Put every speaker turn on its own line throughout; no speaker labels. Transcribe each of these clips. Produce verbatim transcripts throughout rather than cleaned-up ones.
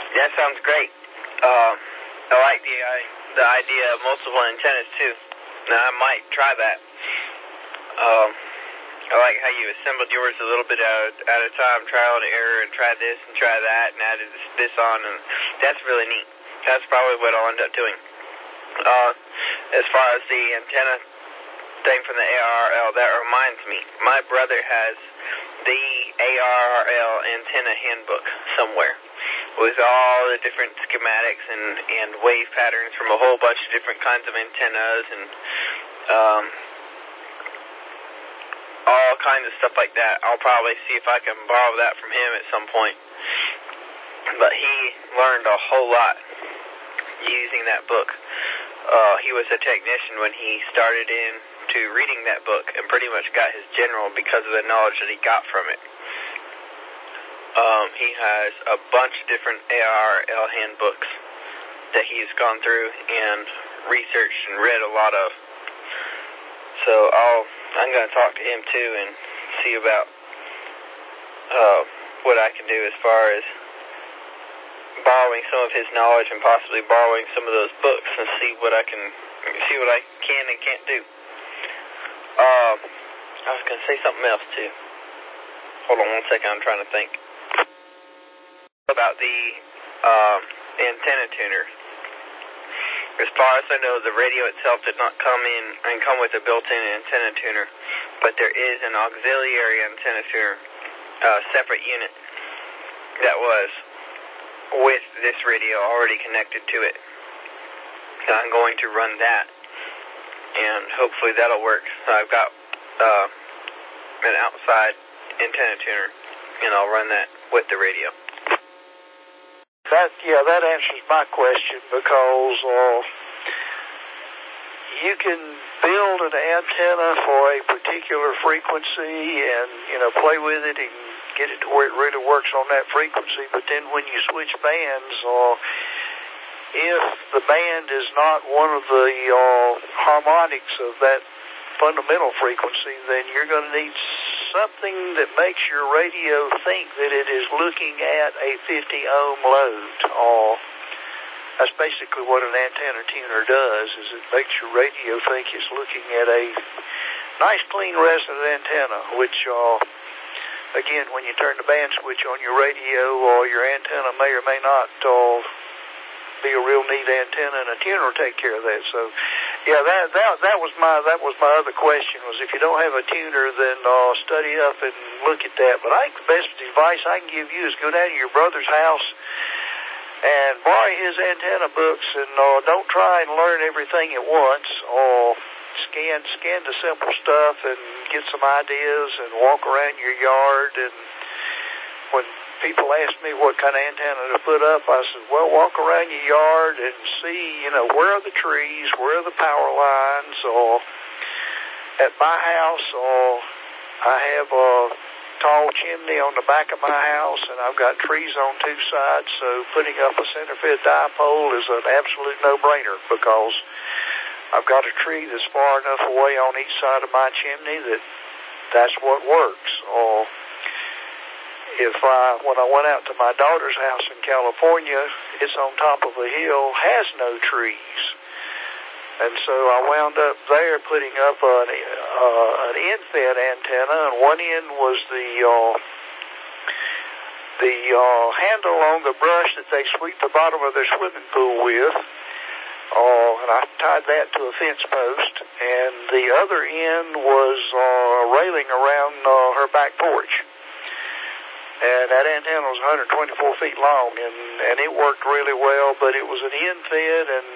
That sounds great. Uh, I like the I, the idea of multiple antennas too. Now I might try that. Um, I like how you assembled yours a little bit at, at a time, trial and error, and try this and try that, and added this, this on, and that's really neat. That's probably what I'll end up doing. Uh, as far as the antenna thing from the A R R L, that reminds me, my brother has the A R R L antenna handbook somewhere with all the different schematics and, and wave patterns from a whole bunch of different kinds of antennas and um, all kinds of stuff like that. I'll probably see if I can borrow that from him at some point. But he learned a whole lot using that book. Uh, he was a technician when he started into reading that book and pretty much got his general because of the knowledge that he got from it. Um, he has a bunch of different A R L handbooks that he's gone through and researched and read a lot of. So I'll, I'm going to talk to him too and see about uh, what I can do as far as borrowing some of his knowledge and possibly borrowing some of those books and see what I can see what I can and can't do. Um, I was going to say something else too. Hold on one second, I'm trying to think. About the uh, antenna tuner. As far as I know, the radio itself did not come in and come with a built-in antenna tuner, but there is an auxiliary antenna tuner, uh, separate unit that was with this radio already connected to it. And I'm going to run that, and hopefully that'll work. So I've got uh, an outside antenna tuner, and I'll run that with the radio.
That, yeah, that answers my question because uh, you can build an antenna for a particular frequency and, you know, play with it and get it to where it really works on that frequency. But then when you switch bands, uh, if the band is not one of the uh, harmonics of that fundamental frequency, then you're going to need something that makes your radio think that it is looking at a fifty ohm load. Uh, that's basically what an antenna tuner does, is it makes your radio think it's looking at a nice clean resonant antenna, which, uh, again, when you turn the band switch on your radio, or uh, your antenna may or may not uh, be a real neat antenna, and a tuner will take care of that. So, yeah, that that that was my that was my other question, was if you don't have a tuner, then uh, study up and look at that. But I think the best advice I can give you is go down to your brother's house and borrow his antenna books, and uh, don't try and learn everything at once. Or scan scan the simple stuff and get some ideas, and walk around your yard. And when people ask me what kind of antenna to put up, I said, well, walk around your yard and see, you know, where are the trees, where are the power lines. Or at my house, or I have a tall chimney on the back of my house, and I've got trees on two sides, so putting up a center-fed dipole is an absolute no-brainer, because I've got a tree that's far enough away on each side of my chimney that that's what works. Or if I, when I went out to my daughter's house in California, it's on top of a hill, has no trees. And so I wound up there putting up an, uh, an end-fed antenna, and one end was the uh, the uh, handle on the brush that they sweep the bottom of their swimming pool with. Uh, and I tied that to a fence post, and the other end was uh, railing around uh, her back porch. And that antenna was one hundred twenty-four feet long, and, and it worked really well, but it was an end-fed, and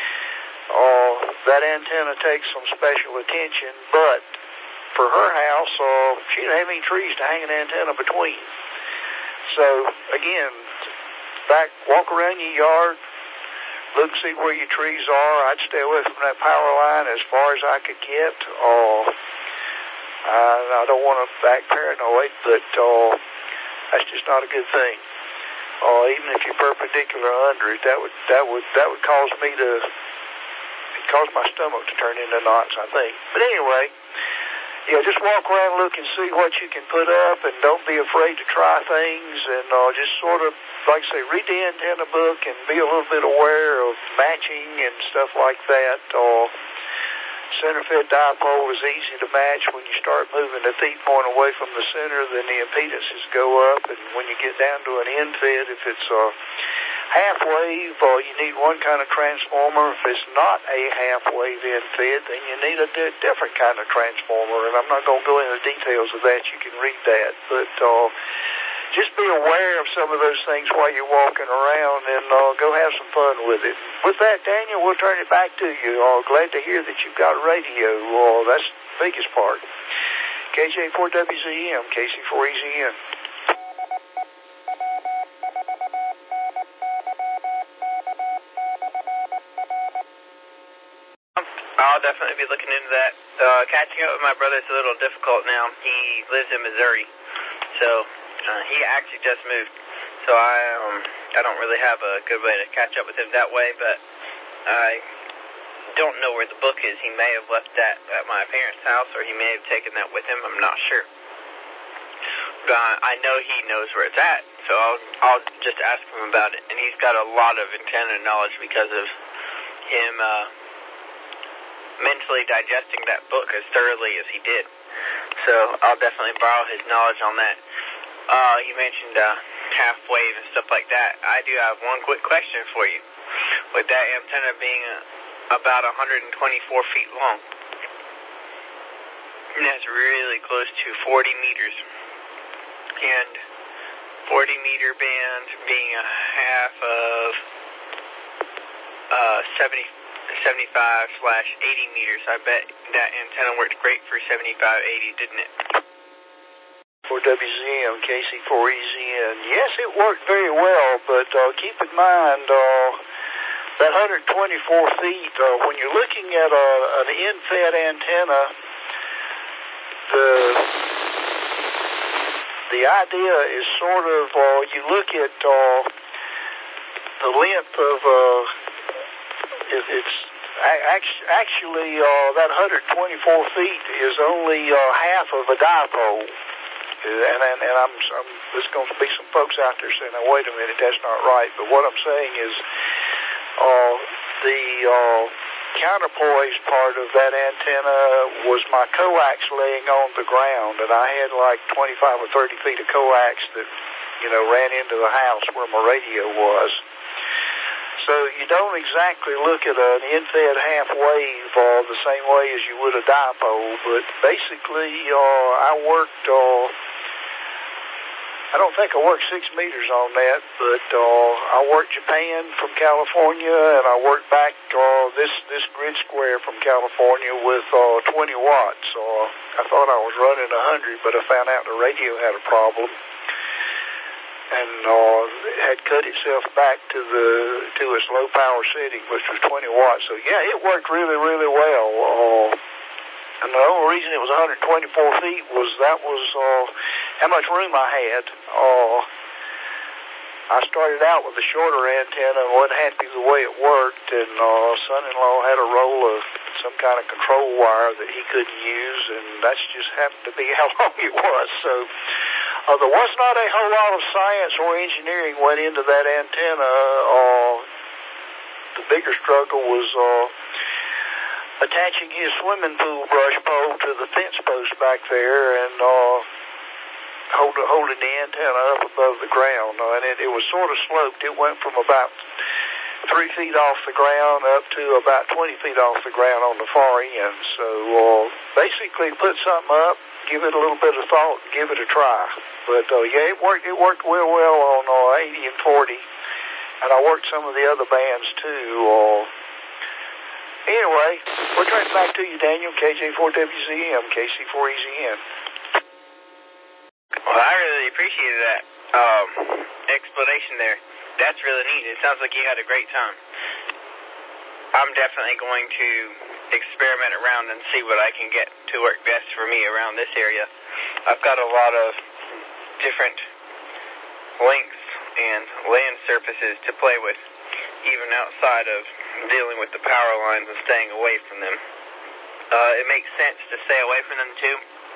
uh, that antenna takes some special attention. But for her house, uh, she didn't have any trees to hang an antenna between. So, again, back, walk around your yard, look, see where your trees are. I'd stay away from that power line as far as I could get. Uh, I, I don't want to act paranoid, but uh, that's just not a good thing. Uh, even if you're perpendicular under it, that would that would that would cause me to cause my stomach to turn into knots, I think. But anyway, yeah, just walk around, look and see what you can put up, and don't be afraid to try things, and uh, just sort of, like I say, read the antenna book and be a little bit aware of matching and stuff like that. Uh, center-fed dipole is easy to match. When you start moving the feed point away from the center, then the impedances go up, and when you get down to an end-fed, if it's a half wave, uh, you need one kind of transformer. If it's not a half wave end-fed, then you need a di- different kind of transformer, and I'm not going to go into the details of that. You can read that, but uh, just be aware of some of those things while you're walking around, and uh, go have some fun with it. With that, Daniel, we'll turn it back to you. Uh, glad to hear that you've got a radio. Uh, that's the biggest part. K J four W Z M, K C four E Z N.
I'll definitely be looking into that. Uh, catching up with my brother is a little difficult now. He lives in Missouri, so uh, he actually just moved. So I um I don't really have a good way to catch up with him that way, but I don't know where the book is. He may have left that at my parents' house, or he may have taken that with him. I'm not sure. But I know he knows where it's at, so I'll I'll just ask him about it. And he's got a lot of antenna knowledge because of him uh, mentally digesting that book as thoroughly as he did. So I'll definitely borrow his knowledge on that. Uh, you mentioned uh, half wave and stuff like that. I do have one quick question for you. With that antenna being uh, about one hundred twenty-four feet long, and that's really close to forty meters, and forty meter band being a half of uh, seventy, seventy-five slash eighty meters, I bet that antenna worked great for seventy-five, eighty, didn't it?
For W Z M, K C four E Z N. Yes, it worked very well, but uh, keep in mind uh, that one hundred twenty-four feet, uh, when you're looking at a, an end-fed antenna, the the idea is sort of, uh, you look at uh, the length of, uh, it, it's actually uh, that one hundred twenty-four feet is only uh, half of a dipole. And, and, and I'm, I'm, there's going to be some folks out there saying, now, wait a minute, that's not right. But what I'm saying is uh, the uh, counterpoise part of that antenna was my coax laying on the ground, and I had like twenty-five or thirty feet of coax that, you know, ran into the house where my radio was. So you don't exactly look at an end-fed half wave uh, the same way as you would a dipole, but basically uh, I worked, uh, I don't think I worked six meters on that, but uh, I worked Japan from California, and I worked back uh, this, this grid square from California with uh, twenty watts. Uh, I thought I was running one hundred, but I found out the radio had a problem, and uh, had cut itself back to the to its low power setting, which was twenty watts. So yeah, it worked really, really well. Uh, and the only reason it was one hundred twenty-four feet was that was uh, how much room I had. Uh, I started out with a shorter antenna and wasn't happy the way it worked, and uh, son-in-law had a roll of some kind of control wire that he couldn't use, and that's just happened to be how long it was. So Uh, there was not a whole lot of science or engineering went into that antenna. Uh, the bigger struggle was uh, attaching his swimming pool brush pole to the fence post back there and uh, hold, holding the antenna up above the ground. Uh, and it, it was sort of sloped. It went from about three feet off the ground up to about twenty feet off the ground on the far end. So uh, basically put something up, give it a little bit of thought, and give it a try. But uh, yeah, it worked. It worked real well on uh, eighty and forty, and I worked some of the other bands too. Uh, anyway, we'll turn it back to you, Daniel. K J four W Z M, K C four E Z N.
Well, I really appreciated that um, explanation there. That's really neat. It sounds like you had a great time. I'm definitely going to experiment around and see what I can get to work best for me around this area. I've got a lot of different lengths and land surfaces to play with, even outside of dealing with the power lines and staying away from them. Uh, it makes sense to stay away from them too,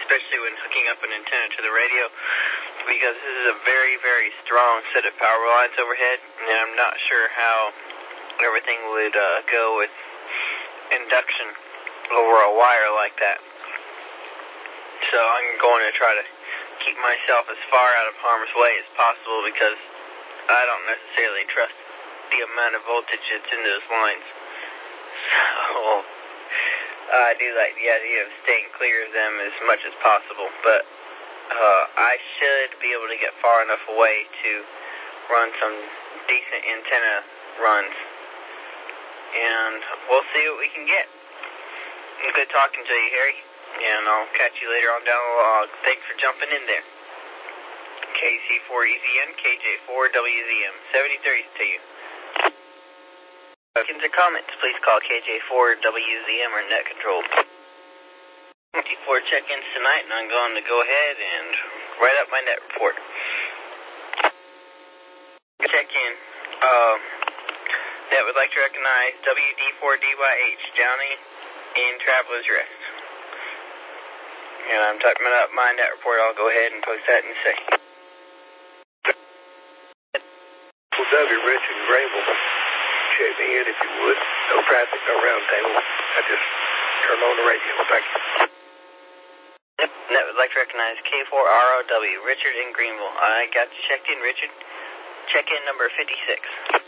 especially when hooking up an antenna to the radio, because this is a very, very strong set of power lines overhead, and I'm not sure how everything would uh, go with induction over a wire like that. So I'm going to try to keep myself as far out of harm's way as possible, because I don't necessarily trust the amount of voltage that's in those lines. So I do like the idea of staying clear of them as much as possible, but uh, I should be able to get far enough away to run some decent antenna runs, and we'll see what we can get. Good talking to you, Harry, and I'll catch you later on down the log. Thanks for jumping in there. K C four E Z N, K J four W Z M, seventy-three to you. Questions or comments, please call K J four W Z M or Net Control. twenty-four check-ins tonight, and I'm going to go ahead and write up my net report. Check-in. Uh, Net would like to recognize W D four D Y H, Downey in Traveler's Rest. And I'm typing up my net report. I'll go ahead and post that in a second.
W, Rich and Grable. Check me in if you would. No traffic, no round table. I just turned on the radio. Thank you.
Yep. Net would like to recognize K four R O W, Richard in Greenville. I got you checked in, Richard. Check-in number fifty-six.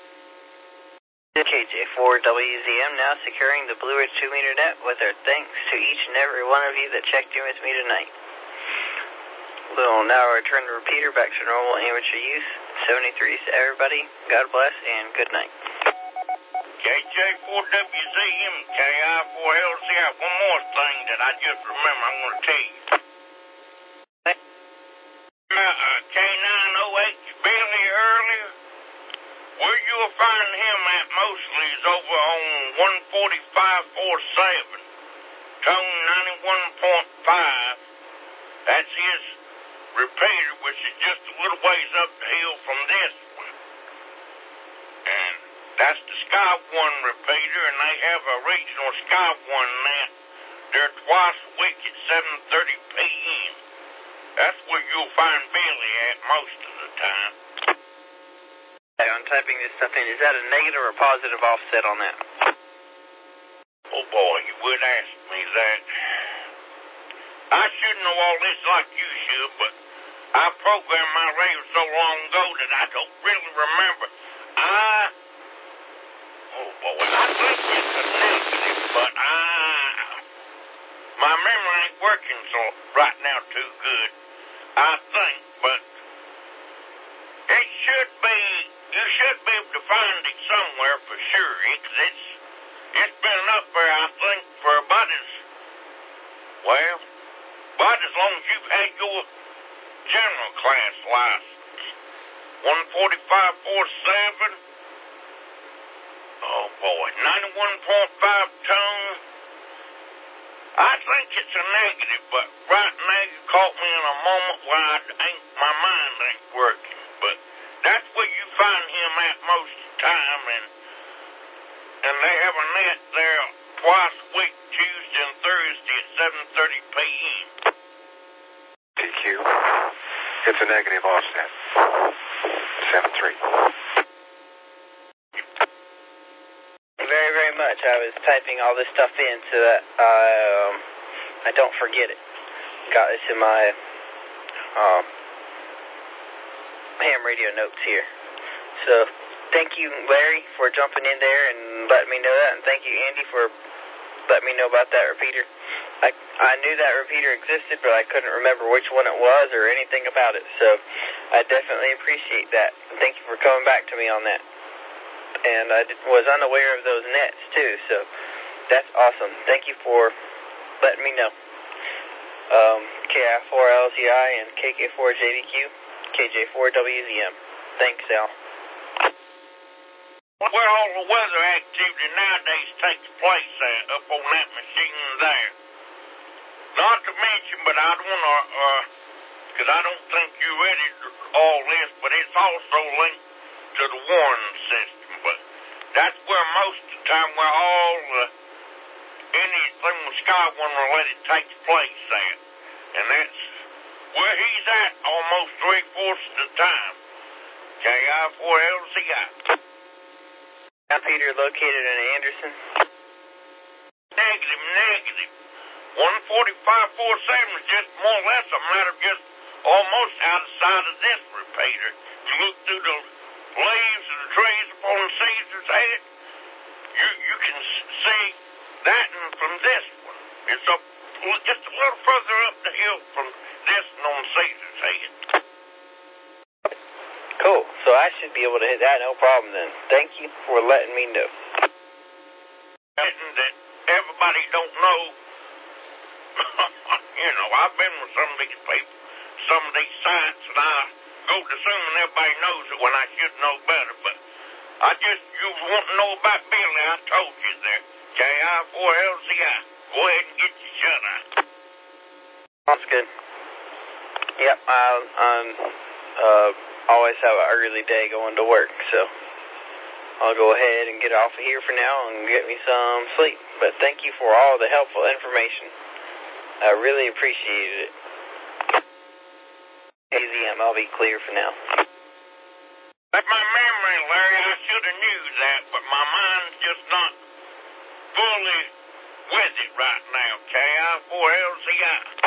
K J four W Z M now securing the Blue Ridge two meter net with our thanks to each and every one of you that checked in with me tonight. We'll now return the repeater back to normal amateur use. seventy-threes to everybody. God bless and good night.
K J four W Z M, K I four L Z. I have one more thing that I just remember I'm going to tell you. Now, uh, K nine oh eight Billy earlier, where you'll find him at mostly is over on one forty-five forty-seven, tone ninety-one point five. That's his repeater, which is just a little ways up the hill from this one. And that's the Sky One repeater, and they have a regional Sky One net. They're twice a week at seven thirty p.m. That's where you'll find Billy at most of the time.
I'm typing this stuff in. Is that a negative or positive offset on that?
Oh boy, you would ask me that. I should know all this like you should, but I programmed my radio so long ago that I don't really remember. I, oh boy, I think it's a negative, but I, my memory ain't working so right now too good. I think, but it should be, you should be able to find it somewhere for sure. It, it's, it's been up there, I think, for about as, well, about as long as you've had your general class license. one forty-five forty-seven. Oh boy, ninety-one point five tone. I think it's a negative, but right now you caught me in a moment where I ain't, my mind ain't working. But that's where you find him at most of the time, and and they have a net there twice a week, Tuesday and Thursday at seven thirty p.m.
T Q. It's a negative offset. seven three.
Very, very much. I was typing all this stuff in so that um, I don't forget it. Got this in my um, ham radio notes here. So thank you, Larry, for jumping in there and letting me know that, and thank you, Andy, for letting me know about that repeater. I, I knew that repeater existed, but I couldn't remember which one it was or anything about it, so I definitely appreciate that. And thank you for coming back to me on that. And I was unaware of those nets, too, so that's awesome. Thank you for letting me know. Um, K I four L Z I and K K four J D Q, K J four W Z M. Thanks, Al.
Where all the weather activity nowadays takes place at, up on that machine there. Not to mention, but I don't want to, uh, because I don't think you read it, all this, but it's also linked to the warning system. But that's where most of the time where all uh, anything with Sky One related takes place at. And and that's where he's at almost three-fourths of the time. K I four L C I.
Now, Peter, located in Anderson.
Negative, negative. one forty-five forty-seven is just more or less a matter of just almost outside of this repeater. You look through the leaves of the trees upon Caesar's head, you you can see that one from this one. It's up just a little further up the hill from this one on Caesar's head.
Cool. So I should be able to hit that, no problem then. Thank you for letting me know.
And that everybody don't know. You know, I've been with some of these people, some of these sites, and I go to assuming everybody knows it when I should know better, but I just, you want to know about Billy, I told you there. K I four L C I. Go ahead and get your shut eye.
Sounds good. Yep, I'll, um, uh, always have an early day going to work, so I'll go ahead and get off of here for now and get me some sleep. But thank you for all the helpful information. I really appreciated it. A Z M, I'll be clear for now.
That's my memory, Larry. I should have knew that, but my mind's just not fully with it right now. K I four L C I.